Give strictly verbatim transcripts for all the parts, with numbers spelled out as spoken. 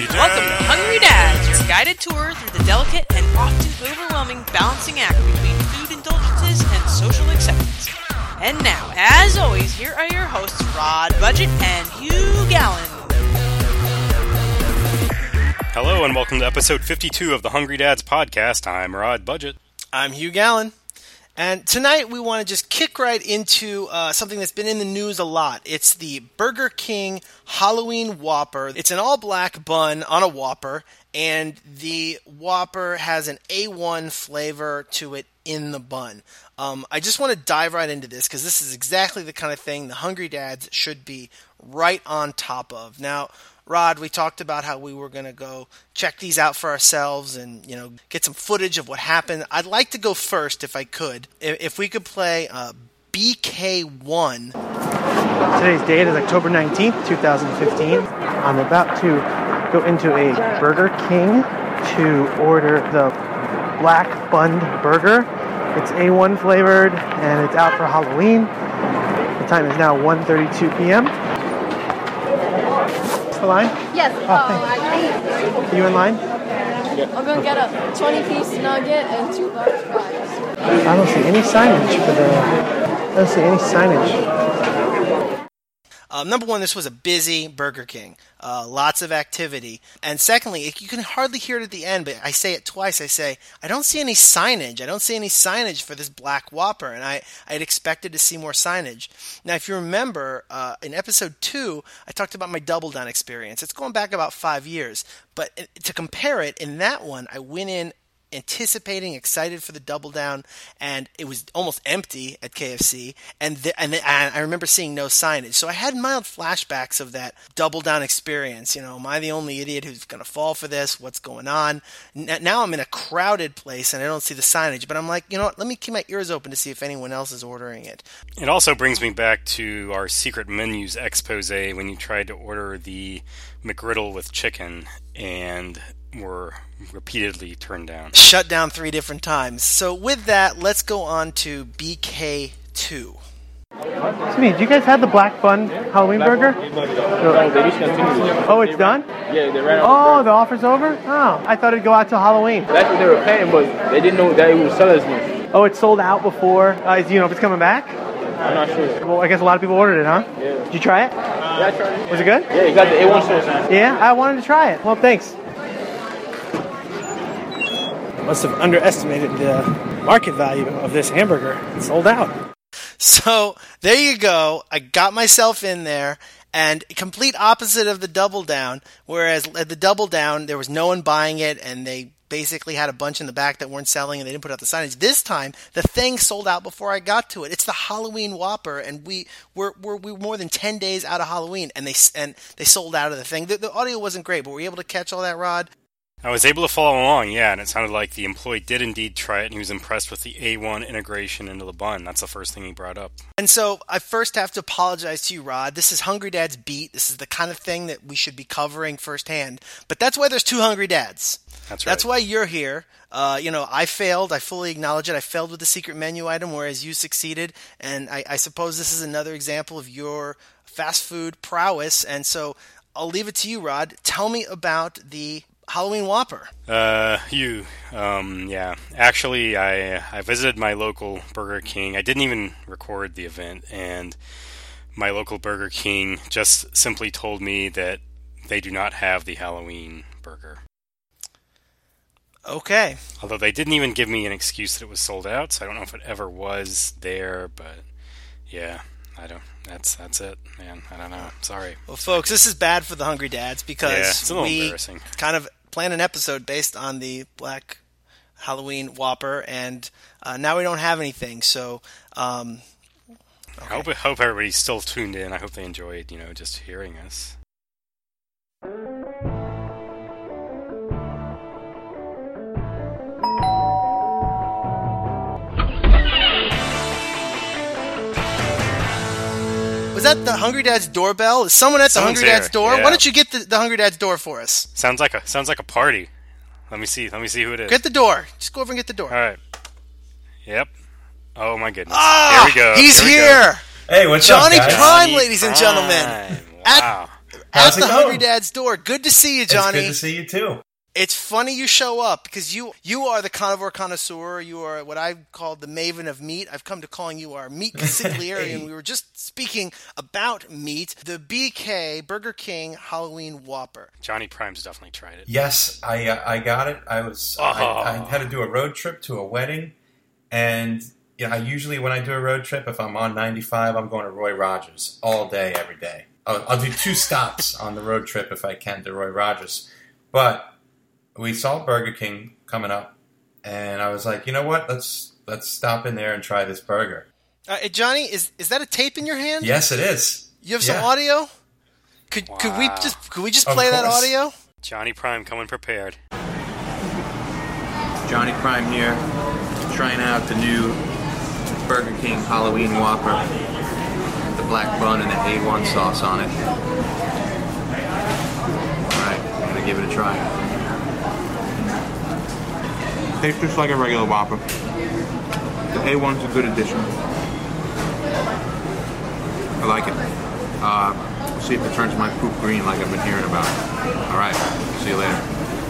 Hungry Dads. Welcome to Hungry Dads, your guided tour through the delicate and often overwhelming balancing act between food indulgences and social acceptance. And now, as always, here are your hosts, Rod Budget and Hugh Gallen. Hello and welcome to episode fifty-two of the Hungry Dads podcast. I'm Rod Budget. I'm Hugh Gallen. And tonight we want to just kick right into uh, something that's been in the news a lot. It's the Burger King Halloween Whopper. It's an all-black bun on a Whopper, and the Whopper has an A one flavor to it in the bun. Um, I just want to dive right into this because this is exactly the kind of thing the Hungry Dads should be right on top of. Now, Rod, we talked about how we were going to go check these out for ourselves and, you know, get some footage of what happened. I'd like to go first, if I could. If we could play uh, B K one. Today's date is October nineteenth, twenty fifteen. I'm about to go into a Burger King to order the black bunned burger. It's A one flavored, and it's out for Halloween. The time is now one thirty-two p.m. The line? Yes. Oh, thanks. You in line? I'm going to get a twenty-piece nugget and two large fries. I don't see any signage for the... I don't see any signage. Uh, number one, this was a busy Burger King. Uh, lots of activity. And secondly, you can hardly hear it at the end, but I say it twice. I say, I don't see any signage. I don't see any signage for this black Whopper, and I had expected to see more signage. Now, if you remember, uh, in episode two, I talked about my Double Down experience. It's going back about five years. But to compare it, in that one, I went in anticipating, excited for the Double Down, and it was almost empty at K F C, and the, and, the, and I remember seeing no signage. So I had mild flashbacks of that Double Down experience. You know, am I the only idiot who's going to fall for this? What's going on? Now I'm in a crowded place, and I don't see the signage, but I'm like, you know what, let me keep my ears open to see if anyone else is ordering it. It also brings me back to our secret menus expose when you tried to order the McGriddle with chicken, and were repeatedly turned down. Shut down three different times. So with that, let's go on to B K two. Excuse me, do you guys have the black bun Halloween burger? No, they discontinued. Oh, it's done? Yeah, they ran out. Oh, the offer's over? Oh, I thought it'd go out till Halloween. That's what they were paying, but they didn't know that it would sell as much. Oh, it's sold out before. Uh, do you know if it's coming back? I'm not sure. Well, I guess a lot of people ordered it, huh? Yeah. Did you try it? Yeah, I tried it. Was it good? Yeah, you got the A one sauce. Yeah, I wanted to try it. Well, thanks. Must have underestimated the market value of this hamburger. It's sold out. So there you go. I got myself in there, and complete opposite of the Double Down. Whereas at the Double Down, there was no one buying it, and they basically had a bunch in the back that weren't selling, and they didn't put out the signage. This time, the thing sold out before I got to it. It's the Halloween Whopper, and we were we're, we were more than ten days out of Halloween, and they and they sold out of the thing. The, the audio wasn't great, but were you able to catch all that, Rod? I was able to follow along, yeah, and it sounded like the employee did indeed try it, and he was impressed with the A one integration into the bun. That's the first thing he brought up. And so I first have to apologize to you, Rod. This is Hungry Dad's Beat. This is the kind of thing that we should be covering firsthand. But that's why there's two Hungry Dads. That's right. That's why you're here. Uh, you know, I failed. I fully acknowledge it. I failed with the secret menu item, whereas you succeeded. And I, I suppose this is another example of your fast food prowess. And so I'll leave it to you, Rod. Tell me about the Halloween Whopper. Uh, you, um, yeah. Actually, I I visited my local Burger King. I didn't even record the event, and my local Burger King just simply told me that they do not have the Halloween burger. Okay. Although they didn't even give me an excuse that it was sold out, so I don't know if it ever was there, but yeah, I don't. That's that's it, man. I don't know. Sorry. Well, folks, this is bad for the Hungry Dads because yeah, it's a little we embarrassing. kind of planned an episode based on the Black Halloween Whopper, and uh, now we don't have anything. So, um, okay. I hope I hope everybody's still tuned in. I hope they enjoyed, you know, just hearing us. Was that the Hungry Dad's doorbell? Is someone at Someone's the Hungry Dad's here, door? yeah. Why don't you get the, the Hungry Dad's door for us? Sounds like a sounds like a party. Let me see. Let me see who it is. Get the door. Just go over and get the door. All right. Yep. Oh my goodness. Ah, Here we go. He's Here we here. go. Hey, what's Johnny up, guys? Prime, Johnny ladies and Prime. gentlemen. Wow. At How's at it the Hungry going? Dad's door. Good to see you, Johnny. It's good to see you too. It's funny you show up because you you are the carnivore connoisseur. You are what I call the maven of meat. I've come to calling you our meat consigliere, and we were just speaking about meat. The B K Burger King Halloween Whopper. Johnny Prime's definitely tried it. Yes, I uh, I got it. I was Oh. I, I had to do a road trip to a wedding, and you know, I usually when I do a road trip, if I'm on ninety-five, I'm going to Roy Rogers all day, every day. I'll, I'll do two stops on the road trip if I can to Roy Rogers, but we saw Burger King coming up, and I was like, you know what? Let's let's stop in there and try this burger. Uh, hey, Johnny, is is that a tape in your hand? Yes, it is. You have some Yeah. audio? Could could we Wow. just could we just Of play that course. audio? Johnny Prime coming prepared. Johnny Prime here, trying out the new Burger King Halloween Whopper. The black bun and the A one sauce on it. Alright, I'm gonna give it a try. Tastes just like a regular Whopper. The A one's a good addition. I like it. Uh, we'll see if it turns my poop green like I've been hearing about. Alright, see you later.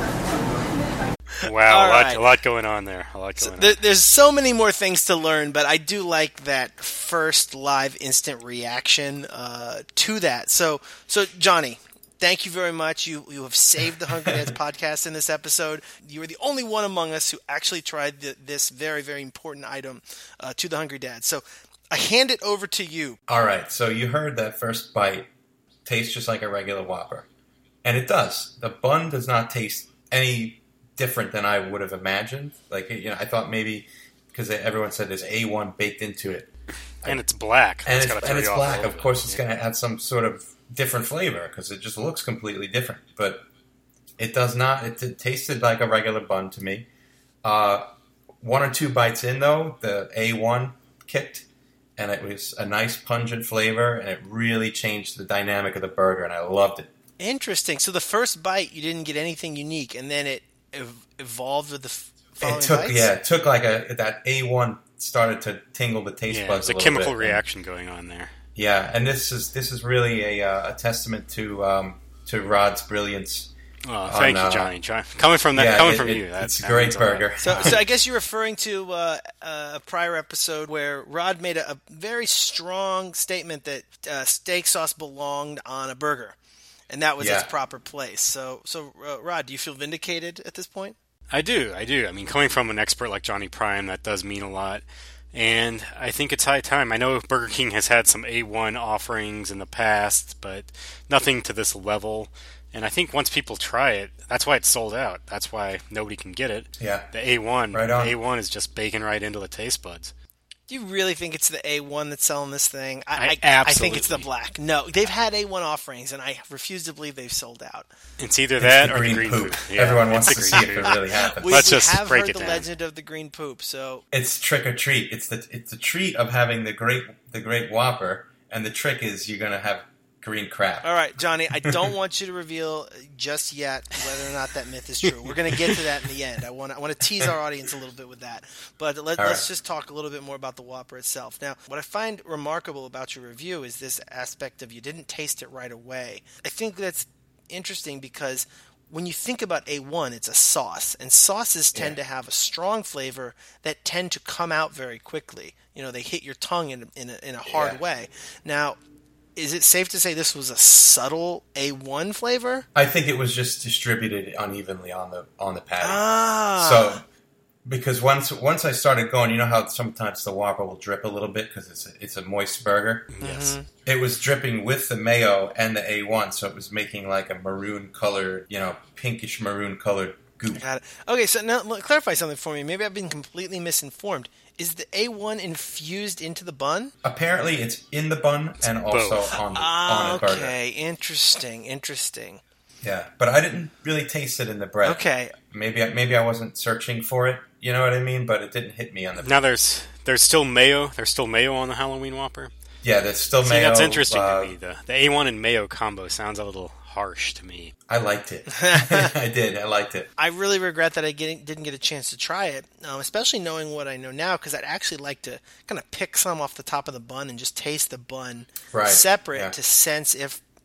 Wow, All a lot, right. a lot going on there. A lot going There, on. there's so many more things to learn, but I do like that first live instant reaction uh, to that. So, so Johnny, thank you very much. You you have saved the Hungry Dads podcast in this episode. You are the only one among us who actually tried the, this very, very important item uh, to the Hungry Dads. So I hand it over to you. All right, so you heard that first bite tastes just like a regular Whopper, and it does. The bun does not taste any different than I would have imagined. Like, you know, I thought maybe because everyone said there's A one baked into it, And it's black. and That's it's, gotta and throw it's you off a black. little Of bit. course, it's Yeah. going to add some sort of different flavor because it just looks completely different. But it does not. It, it tasted like a regular bun to me. Uh, one or two bites in, though, the A one kicked, and it was a nice pungent flavor, and it really changed the dynamic of the burger, and I loved it. Interesting. So the first bite, you didn't get anything unique, and then it ev- evolved with the f- following It took, bites? yeah, it took like a that A one started to tingle the taste Yeah, buds. there's a little chemical bit. reaction going on there. Yeah, and this is this is really a uh, a testament to um, to Rod's brilliance. Oh, thank on, you, uh, Johnny. John, coming from that, yeah, coming it- from it- you, that, it's a that great means lot. burger. So, so I guess you're referring to uh, a prior episode where Rod made a, a very strong statement that uh, steak sauce belonged on a burger, and that was Yeah. its proper place. So, so uh, Rod, do you feel vindicated at this point? I do, I do. I mean, coming from an expert like Johnny Prime, that does mean a lot. And I think it's high time. I know Burger King has had some A one offerings in the past, but nothing to this level. And I think once people try it, that's why it's sold out. That's why nobody can get it. Yeah. The A one, Right on. the A one is just baking right into the taste buds. Do you really think it's the A one that's selling this thing? I I, I think it's the absolutely- black. No, they've had A one offerings, and I refuse to believe they've sold out. It's either It's that the or green the green poop. poop. Yeah, Everyone it's wants the to green see if it poop. really happens. We, Let's we just have break heard it the down. legend of the green poop, so It's trick or treat. It's the it's the treat of having the great the great Whopper, and the trick is you're gonna have green crap. all right, Johnny, I don't want you to reveal just yet whether or not that myth is true. We're going to get to that in the end. I want to, I want to tease our audience a little bit with that. But let, All let's right. just talk a little bit more about the Whopper itself. Now, what I find remarkable about your review is this aspect of you didn't taste it right away. I think that's interesting because when you think about A one, it's a sauce, and sauces tend Yeah. to have a strong flavor that tend to come out very quickly. You know, they hit your tongue in, in, a, in a hard Yeah. way. Now, is it safe to say this was a subtle A one flavor? I think it was just distributed unevenly on the on the patty. Ah. So, because once once I started going, you know how sometimes the Whopper will drip a little bit because it's a, it's a moist burger. Yes. It was dripping with the mayo and the A one, so it was making like a maroon colored, you know, pinkish maroon colored goop. Got it. Okay, so now let- clarify something for me. Maybe I've been completely misinformed. Is the A one infused into the bun? Apparently, it's in the bun and also both. on the, Ah, on a burger. okay. Interesting. Interesting. Yeah, but I didn't really taste it in the bread. Okay. Maybe I, maybe I wasn't searching for it. You know what I mean? But it didn't hit me on the. Now there's there's still mayo. There's still mayo on the Halloween Whopper. Yeah, there's still See, mayo. that's interesting uh, to me. The the A one and mayo combo sounds a little harsh to me. I liked it. I did. I liked it. I really regret that I get, didn't get a chance to try it, um, especially knowing what I know now, because I'd actually like to kind of pick some off the top of the bun and just taste the bun Right, separate yeah. to sense if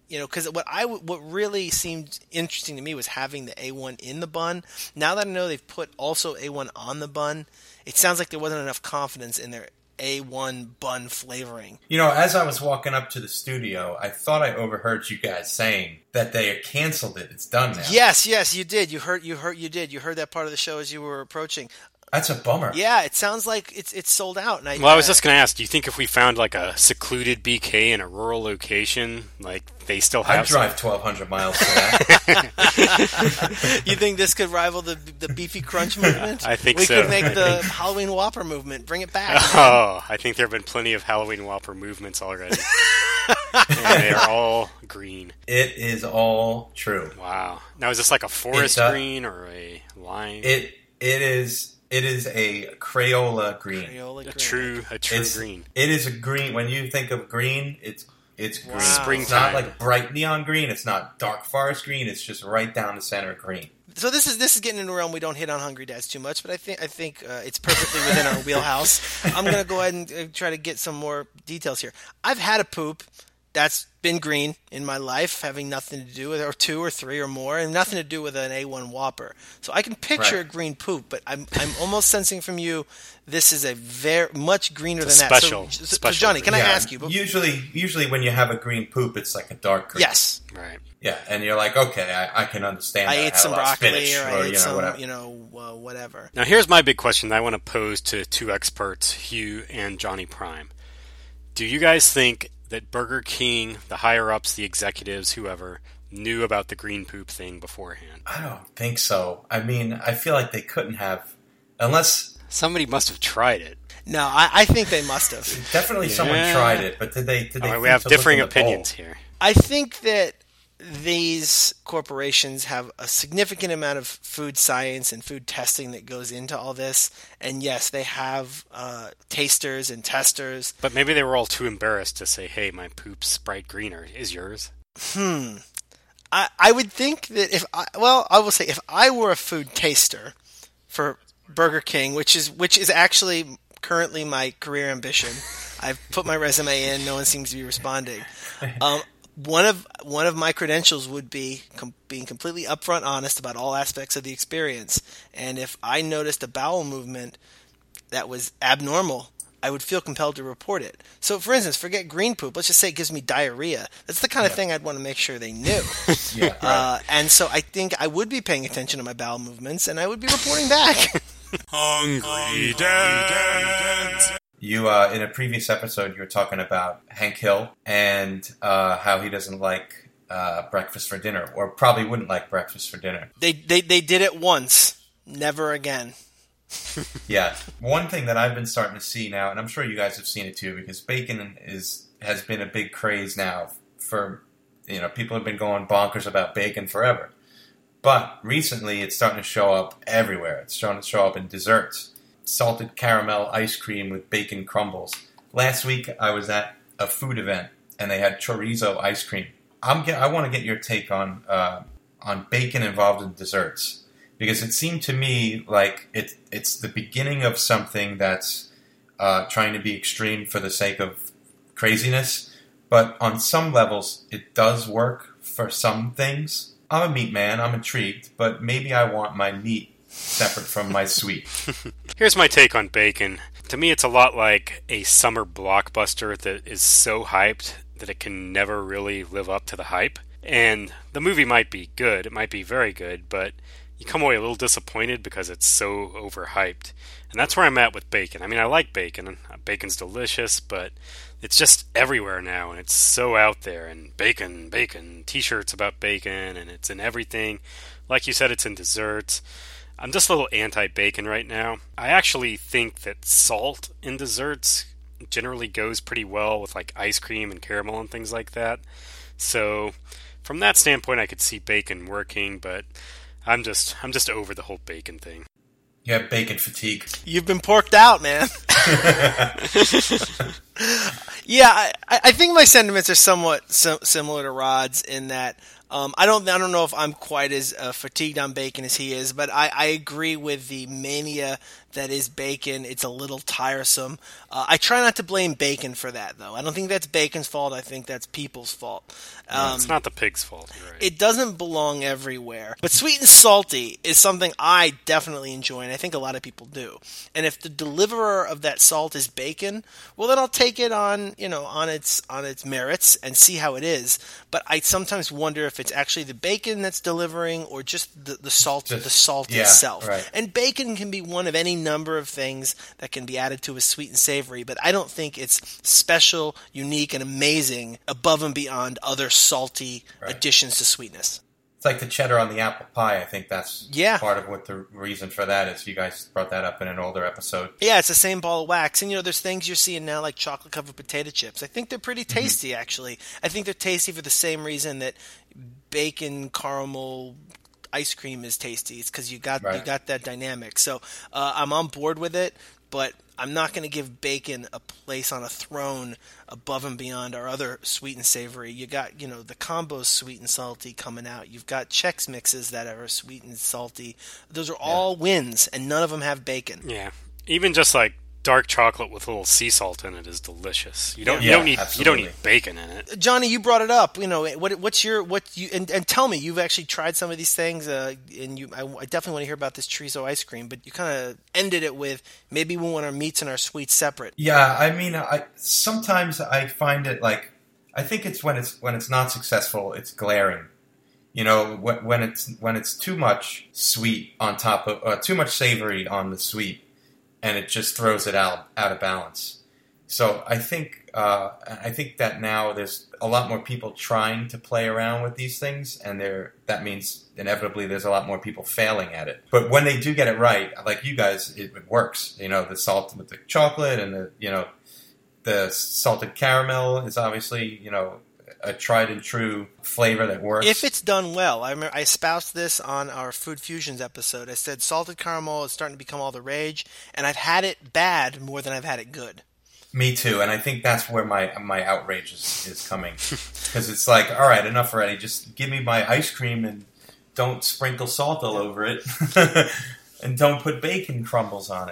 You know, because what I w- what really seemed interesting to me was having the A one in the bun. Now that I know they've put also A one on the bun, it sounds like there wasn't enough confidence in their A one bun flavoring. You know, as I was walking up to the studio, I thought I overheard you guys saying that they had canceled it. It's done now. Yes, yes, you did. You heard, you heard, you did. You heard that part of the show as you were approaching. That's a bummer. Yeah, it sounds like it's it's sold out. And I, well, I was uh, just going to ask, do you think if we found like a secluded B K in a rural location, like they still have I'd drive twelve hundred miles for that. You think this could rival the the Beefy Crunch movement? I think we so. We could make the Halloween Whopper movement. Bring it back. Oh, I think there have been plenty of Halloween Whopper movements already. And they're all green. It is all true. Wow. Now, is this like a forest uh, green or a lime? It It is... It is a Crayola green. Crayola green. A true, a true it's, green. It is a green. When you think of green, it's it's green. Wow. It's Springtime. not like bright neon green. It's not dark forest green. It's just right down the center of green. So this is this is getting into a realm we don't hit on Hungry Dads too much, but I think I think uh, it's perfectly within our wheelhouse. I'm going to go ahead and uh, try to get some more details here. I've had a poop that's been green in my life, having nothing to do with, or two or three or more, and nothing to do with an A one Whopper. So I can picture Right. a green poop, but I'm I'm almost sensing from you this is a very much greener It's than a that. special- So, so special Johnny, can I Yeah, ask you? But, Usually, usually when you have a green poop, it's like a dark green. yes, Right. Yeah, and you're like, okay, I, I can understand. I that. ate had some a lot of broccoli, spinach, or I or ate you know, some, whatever. you know, uh, whatever. Now, here's my big question that I want to pose to two experts, Hugh and Johnny Prime. Do you guys think that Burger King, the higher-ups, the executives, whoever, knew about the green poop thing beforehand? I don't think so. I mean, I feel like they couldn't have, unless Somebody must have tried it. No, I, I think they must have. definitely someone Yeah. tried it. But did they? Did they? Oh, think we have to look differing in the bowl? opinions here. I think that these corporations have a significant amount of food science and food testing that goes into all this. And yes, they have uh, tasters and testers. But maybe they were all too embarrassed to say, hey, my poop's bright greener. Is yours? Hmm. I, I would think that if I, well, I will say if I were a food taster for Burger King, which is which is actually currently my career ambition. I've put my resume in. No one seems to be responding. Um, one of one of my credentials would be com- being completely upfront, honest about all aspects of the experience. And if I noticed a bowel movement that was abnormal, I would feel compelled to report it. So, for instance, forget green poop. Let's just say it gives me diarrhea. That's the kind of Yeah. thing I'd want to make sure they knew. Yeah, right. uh, and so I think I would be paying attention to my bowel movements, and I would be reporting back. Hungry Dads. You, uh, in a previous episode, you were talking about Hank Hill and uh, how he doesn't like uh, breakfast for dinner, or probably wouldn't like breakfast for dinner. They, they they did it once, never again. Yeah. One thing that I've been starting to see now, and I'm sure you guys have seen it too, because bacon is has been a big craze now for, you know, people have been going bonkers about bacon forever. But recently it's starting to show up everywhere. It's starting to show up in desserts. Salted caramel ice cream with bacon crumbles. Last week I was at a food event and they had chorizo ice cream. I'm get, I want to get your take on uh, on bacon involved in desserts, because it seemed to me like it it's the beginning of something that's uh, trying to be extreme for the sake of craziness. But on some levels, it does work for some things. I'm a meat man. I'm intrigued, but maybe I want my meat separate from my sweet. Here's my take on bacon. To me, it's a lot like a summer blockbuster that is so hyped that it can never really live up to the hype. And the movie might be good. It might be very good, but you come away a little disappointed because it's so overhyped. And that's where I'm at with bacon. I mean, I like bacon. Bacon's delicious, but it's just everywhere now, and it's so out there. And bacon, bacon, t-shirts about bacon, and it's in everything. Like you said, it's in desserts. I'm just a little anti-bacon right now. I actually think that salt in desserts generally goes pretty well with like ice cream and caramel and things like that. So from that standpoint, I could see bacon working, but I'm just I'm just over the whole bacon thing. You have bacon fatigue. You've been porked out, man. Yeah, I, I think my sentiments are somewhat sim- similar to Rod's in that Um, I don't I don't know if I'm quite as uh, fatigued on bacon as he is, but I, I agree with the mania that is bacon. It's a little tiresome. Uh, I try not to blame bacon for that, though. I don't think that's bacon's fault. I think that's people's fault. Um, it's not the pig's fault. You're right. It doesn't belong everywhere. But sweet and salty is something I definitely enjoy, and I think a lot of people do. And if the deliverer of that salt is bacon, well, then I'll take it on, you know, on its on its merits and see how it is. But I sometimes wonder if it's actually the bacon that's delivering or just the, the salt Just- the salt yeah, itself. right. And bacon can be one of any number of things that can be added to a sweet and savory, but I don't think it's special, unique, and amazing above and beyond other salty Right. additions to sweetness. It's like the cheddar on the apple pie. I think that's Yeah. part of what the reason for that is. You guys brought that up in an older episode. Yeah, it's the same ball of wax. And, you know, there's things you're seeing now like chocolate-covered potato chips. I think they're pretty tasty, actually. I think they're tasty for the same reason that bacon caramel ice cream is tasty. It's because you got you Right. got that dynamic. So uh, I'm on board with it, but I'm not going to give bacon a place on a throne above and beyond our other sweet and savory. You got, you know, the combos sweet and salty coming out. You've got Chex Mixes that are sweet and salty. Those are all wins, and none of them have bacon. Yeah, even just like dark chocolate with a little sea salt in it is delicious. You don't you Yeah, don't need you absolutely. don't need bacon in it. Johnny, you brought it up. You know, what what's your what you and, and tell me, you've actually tried some of these things, uh, and you I, I definitely want to hear about this chorizo ice cream. But you kind of ended it with maybe we want our meats and our sweets separate. Yeah, I mean, I sometimes I find it like I think it's when it's when it's not successful, it's glaring. You know, when, when it's when it's too much sweet on top of uh, too much savory on the sweet, and it just throws it out out of balance. So I think uh, I think that now there's a lot more people trying to play around with these things, and there that means inevitably there's a lot more people failing at it. But when they do get it right, like you guys, it, it works. You know, the salt with the chocolate and the you know the salted caramel is obviously you know a tried and true flavor that works. If it's done well, I remember I espoused this on our Food Fusions episode. I said salted caramel is starting to become all the rage, and I've had it bad more than I've had it good. Me too, and I think that's where my my outrage is, is coming. Because it's like, all right, enough already. Just give me my ice cream and don't sprinkle salt all over it. And don't put bacon crumbles on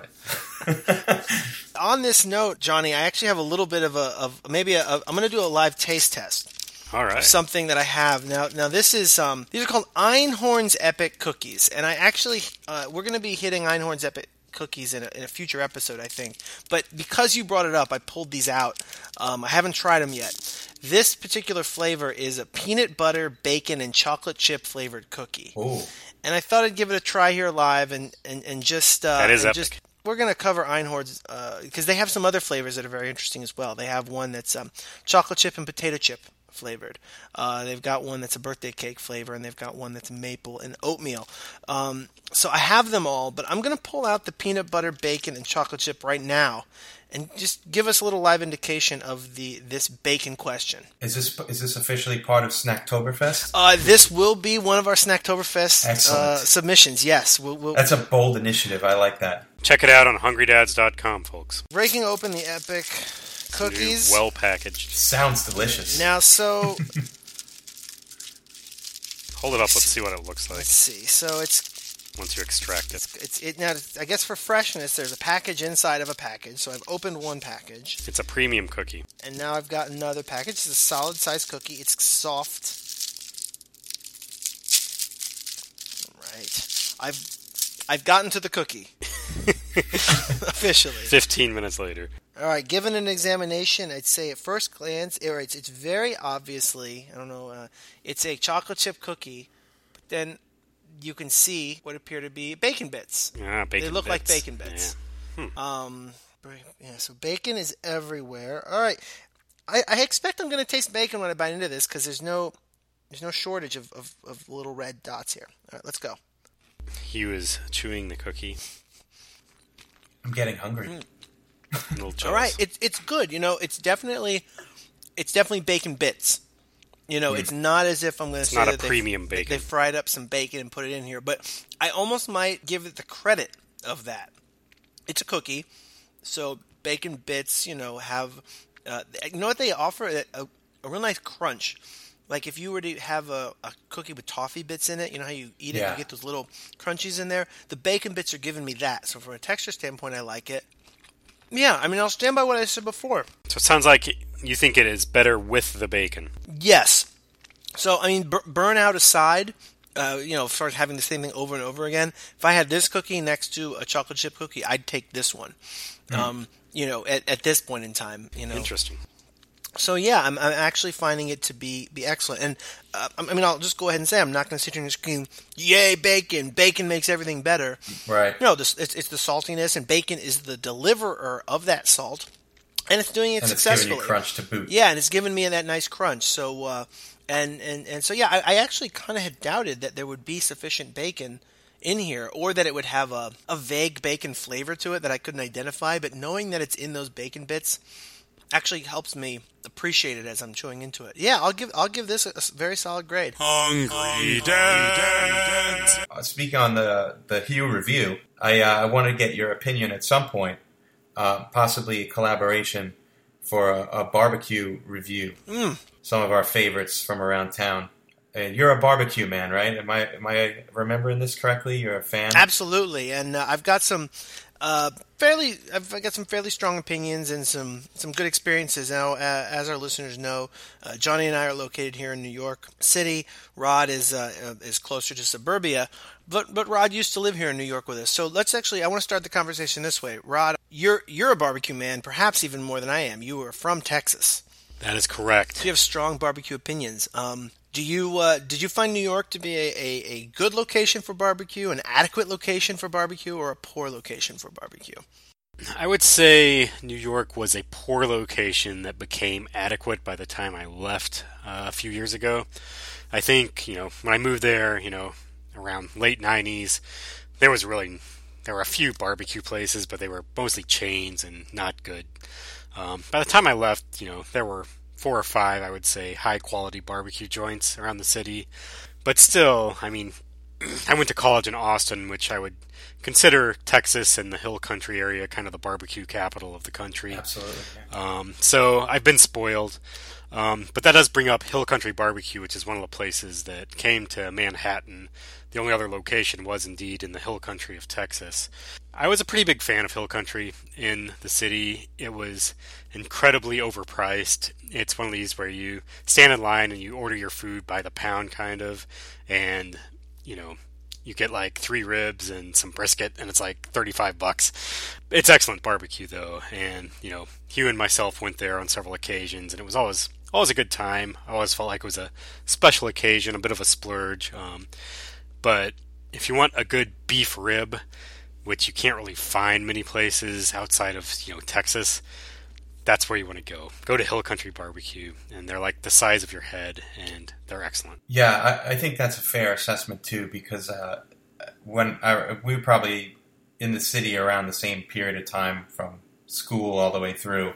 it. On this note, Johnny, I actually have a little bit of a of maybe a, a, I'm going to do a live taste test. All right. Something that I have now. Now this is um these are called Einhorn's Epic Cookies, and I actually uh, we're going to be hitting Einhorn's Epic Cookies in a, in a future episode, I think. But because you brought it up, I pulled these out. Um, I haven't tried them yet. This particular flavor is a peanut butter, bacon, and chocolate chip flavored cookie. Ooh. And I thought I'd give it a try here live and and and just uh, That is and epic. just we're going to cover Einhorn's because uh, they have some other flavors that are very interesting as well. They have one that's um, chocolate chip and potato chip flavored. Uh, they've got one that's a birthday cake flavor, and they've got one that's maple and oatmeal. Um, so I have them all, but I'm going to pull out the peanut butter, bacon, and chocolate chip right now, and just give us a little live indication of the this bacon question. Is this is this officially part of Snacktoberfest? Uh, this will be one of our Snacktoberfest Excellent. uh, submissions. Yes, we'll, we'll That's a bold initiative. I like that. Check it out on hungry dads dot com, folks. breaking open the Epic cookies. Well packaged. Sounds delicious. Now, so Hold it up. Let's see what it looks like let's see. So it's once you extract it. it's it now. I guess for freshness, there's a package inside of a package. So I've opened one package, It's a premium cookie. and now I've got another package. It's a solid size cookie. It's soft. Right. I've I've gotten to the cookie officially. Fifteen minutes later. All right, given an examination, I'd say at first glance, it's, it's very obviously, I don't know, uh, it's a chocolate chip cookie, but then you can see what appear to be bacon bits. Ah, bacon They look like bits. bacon bits. Yeah. Um, yeah, so bacon is everywhere. All right, I, I expect I'm going to taste bacon when I bite into this because there's no there's no shortage of, of, of little red dots here. All right, let's go. He was chewing the cookie. I'm getting hungry. Mm. A little jealous. All right, it's it's good. You know, it's definitely it's definitely bacon bits. You know, it's not as if I'm going to say not a that they- premium they- bacon. They fried up some bacon and put it in here, but I almost might give it the credit of that. It's a cookie, so bacon bits, you know, have uh, you know what they offer a, a, a real nice crunch. like if you were to have a, a cookie with toffee bits in it, you know how you eat it, Yeah. you get those little crunchies in there? The bacon bits are giving me that. So from a texture standpoint, I like it. Yeah, I mean, I'll stand by what I said before. So it sounds like you think it is better with the bacon. Yes. So, I mean, bur- burnout aside, uh, you know, as far as having the same thing over and over again, if I had this cookie next to a chocolate chip cookie, I'd take this one. Mm. Um, you know, at, at this point in time, you know. Interesting. So yeah, I'm, I'm actually finding it to be, be excellent. And uh, I mean, I'll just go ahead and say I'm not going to sit here and scream, "Yay, bacon! Bacon makes everything better." Right. No, this, it's, it's the saltiness, and bacon is the deliverer of that salt, and it's doing it and it's successfully. giving you crunch to boot. Yeah, and it's giving me that nice crunch. So, uh, and, and and so yeah, I, I actually kind of had doubted that there would be sufficient bacon in here, or that it would have a, a vague bacon flavor to it that I couldn't identify. But knowing that it's in those bacon bits actually helps me appreciate it as I'm chewing into it. Yeah, I'll give I'll give this a, a very solid grade. Hungry Dad. Uh, speaking on the the Hue review, I uh, I want to get your opinion at some point, uh, possibly a collaboration for a, a barbecue review. Mm. Some of our favorites from around town. And you're a barbecue man, right? Am I am I remembering this correctly? You're a fan? Absolutely, and uh, I've got some uh, fairly I've got some fairly strong opinions and some, some good experiences. Now, uh, as our listeners know, uh, Johnny and I are located here in New York City. Rod is uh, is closer to suburbia, but but Rod used to live here in New York with us. So let's actually I want to start the conversation this way. Rod, you're you're a barbecue man, perhaps even more than I am. You are from Texas. That is correct. So you have strong barbecue opinions. Um, Do you uh, did you find New York to be a, a, a good location for barbecue, an adequate location for barbecue, or a poor location for barbecue? I would say New York was a poor location that became adequate by the time I left uh, a few years ago. I think, you know, when I moved there, you know, around late nineties, there was really, there were a few barbecue places, but they were mostly chains and not good. Um, by the time I left, you know, there were four or five, I would say, high-quality barbecue joints around the city. But still, I mean, I went to college in Austin, which I would consider Texas and the Hill Country area kind of the barbecue capital of the country. Absolutely. Um, so I've been spoiled. Um, but that does bring up Hill Country Barbecue, which is one of the places that came to Manhattan. The only other location was indeed in the Hill Country of Texas. I was a pretty big fan of Hill Country in the city. It was incredibly overpriced. It's one of these where you stand in line and you order your food by the pound, kind of, and, you know, you get like three ribs and some brisket, and it's like thirty-five bucks. It's excellent barbecue, though, and, you know, Hugh and myself went there on several occasions, and it was always always a good time. I always felt like it was a special occasion, a bit of a splurge. Um, but if you want a good beef rib, which you can't really find many places outside of, you know, Texas, that's where you want to go. Go to Hill Country Barbecue, and they're like the size of your head, and they're excellent. Yeah, I, I think that's a fair assessment too, because uh, when I, we were probably in the city around the same period of time, from school all the way through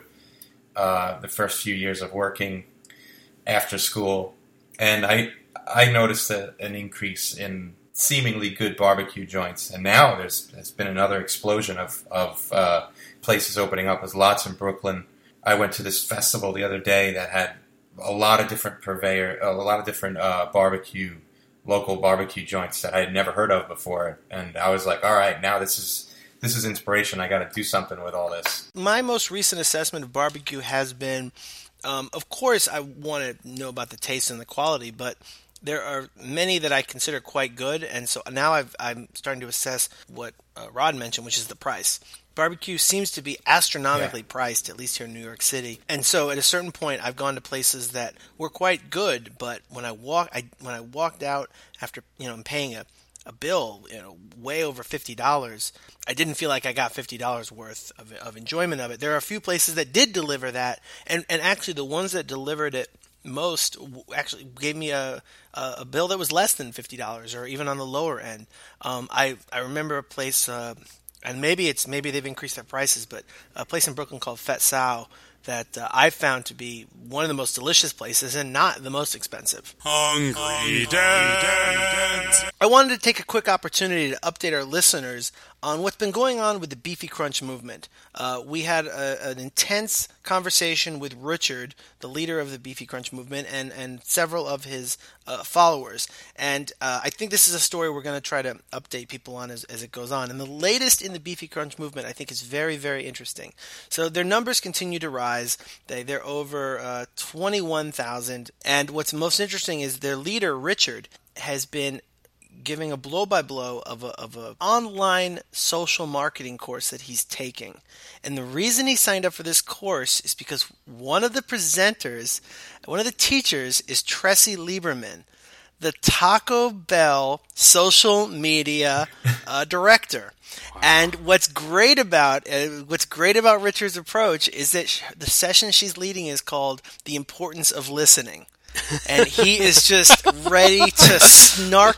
uh, the first few years of working after school, and I I noticed a, an increase in seemingly good barbecue joints, and now there's there's been another explosion of of uh, places opening up. There's lots in Brooklyn. I went to this festival the other day that had a lot of different purveyor, a lot of different uh, barbecue, local barbecue joints that I had never heard of before, and I was like, all right, now this is this is inspiration. I got to do something with all this. My most recent assessment of barbecue has been, um, of course, I want to know about the taste and the quality, but there are many that I consider quite good, and so now I've, I'm starting to assess what uh, Rod mentioned, which is the price. Barbecue seems to be astronomically yeah. priced, at least here in New York City. And so at a certain point, I've gone to places that were quite good, but when I walk, I when I walked out after, you know, paying a, a bill, you know, way over fifty dollars, I didn't feel like I got fifty dollars worth of, of enjoyment of it. There are a few places that did deliver that, and, and actually the ones that delivered it most actually gave me a, a, a bill that was less than fifty dollars, or even on the lower end. Um, I, I remember a place... Uh, And maybe it's maybe they've increased their prices, but a place in Brooklyn called Fet Sao that uh, I found to be one of the most delicious places and not the most expensive. Hungry Dad. I wanted to take a quick opportunity to update our listeners on what's been going on with the Beefy Crunch movement. Uh, we had a, an intense conversation with Richard, the leader of the Beefy Crunch movement, and, and several of his uh, followers. And uh, I think this is a story we're going to try to update people on as, as it goes on. And the latest in the Beefy Crunch movement, I think, is very, very interesting. So their numbers continue to rise. They, they're over uh, twenty-one thousand. And what's most interesting is their leader, Richard, has been giving a blow-by-blow of a of a online social marketing course that he's taking. And the reason he signed up for this course is because one of the presenters, one of the teachers is Tressie Lieberman, the Taco Bell social media uh, director. Wow. And what's great about uh, what's great about Richard's approach is that sh- the session she's leading is called The Importance of Listening. And he is just ready to snark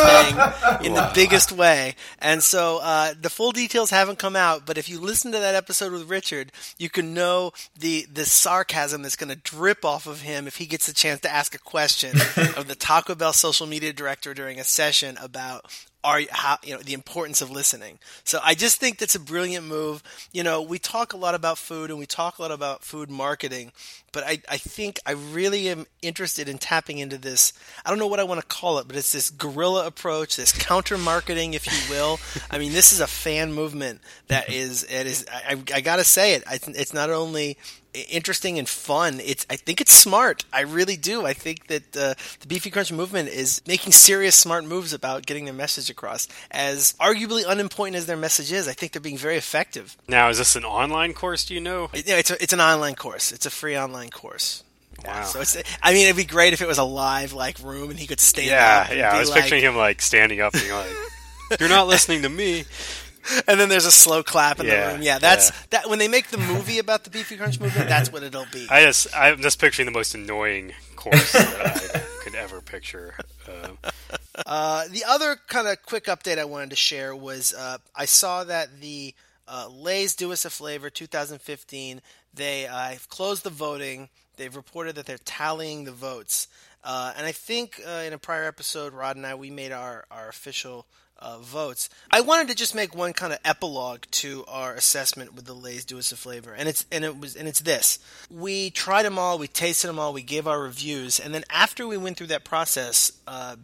that thing in wow. the biggest way. And so uh, the full details haven't come out, but if you listen to that episode with Richard, you can know the, the sarcasm that's going to drip off of him if he gets a chance to ask a question of the Taco Bell social media director during a session about Are how you know the importance of listening. So I just think that's a brilliant move. You know, we talk a lot about food and we talk a lot about food marketing, but I, I think I really am interested in tapping into this. I don't know what I want to call it, but it's this guerrilla approach, this counter marketing, if you will. I mean, this is a fan movement that is it is. I, I got to say it. I, it's not only interesting and fun. It's I think it's smart. I really do. I think that uh, the Beefy Crunch movement is making serious smart moves about getting their message across. As arguably unimportant as their message is, I think they're being very effective. Now, is this an online course? Do you know? Yeah, it's a, it's an online course. It's a free online course. Wow. So it's. I mean, it'd be great if it was a live like room and he could stand yeah, up. And yeah, be I was like, picturing him like standing up, being like, "You're not listening to me." And then there's a slow clap in yeah, the room. Yeah, that's yeah. that. When they make the movie about the Beefy Crunch movement, that's what it'll be. I just, I'm just picturing the most annoying course that I could ever picture. Uh, uh, the other kind of quick update I wanted to share was uh, I saw that the uh, Lay's Do Us a Flavor twenty fifteen, they uh, have closed the voting. They've reported that they're tallying the votes. Uh, and I think uh, in a prior episode, Rod and I, we made our, our official Uh, votes. I wanted to just make one kind of epilogue to our assessment with the Lay's Do Us a Flavor, and it's and it was and it's this: we tried them all, we tasted them all, we gave our reviews, and then after we went through that process, uh,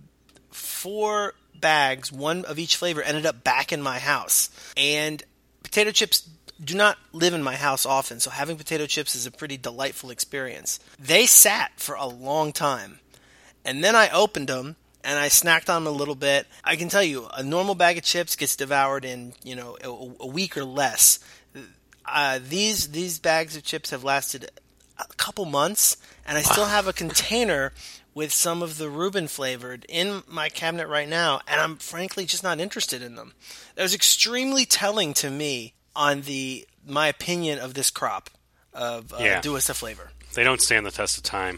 four bags, one of each flavor, ended up back in my house. And potato chips do not live in my house often, so having potato chips is a pretty delightful experience. They sat for a long time, and then I opened them. And I snacked on them a little bit. I can tell you, a normal bag of chips gets devoured in, you know, a, a week or less. Uh, these these bags of chips have lasted a couple months, and I still have a container with some of the Reuben flavored in my cabinet right now, and I'm frankly just not interested in them. That was extremely telling to me on the my opinion of this crop of uh, yeah. Do Us a Flavor. They don't stand the test of time.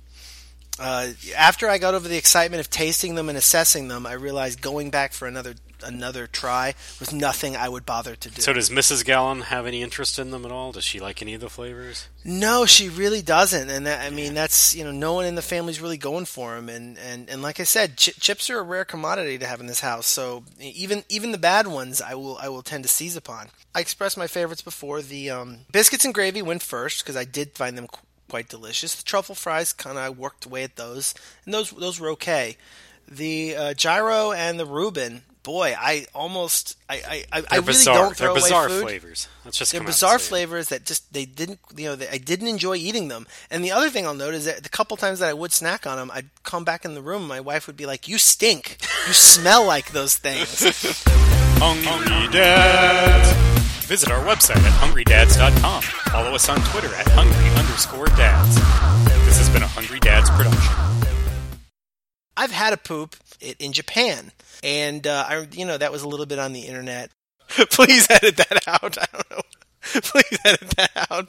Uh, after I got over the excitement of tasting them and assessing them, I realized going back for another another try was nothing I would bother to do. So does Missus Gallon have any interest in them at all? Does she like any of the flavors? No, she really doesn't. And that, I mean, that's, you know, no one in the family's really going for them. And, and, and like I said, ch- chips are a rare commodity to have in this house. So even even the bad ones, I will I will tend to seize upon. I expressed my favorites before. The um, biscuits and gravy went first because I did find them quite delicious. The truffle fries, kind of worked away at those, and those those were okay. The uh, gyro and the Reuben, boy, I almost I I, I, I really bizarre. don't throw They're bizarre away food. flavors. Let's just They're come out bizarre and say it. flavors that just they didn't you know they, I didn't enjoy eating them. And the other thing I'll note is that the couple times that I would snack on them, I'd come back in the room, and my wife would be like, "You stink. You smell like those things." Hungry Dads. Visit our website at hungry dads dot com. Follow us on Twitter at hungry underscore dads. This has been a Hungry Dads production. I've had a poop in Japan, and uh, I, you know, that was a little bit on the internet. Please edit that out. I don't know. Please edit that out.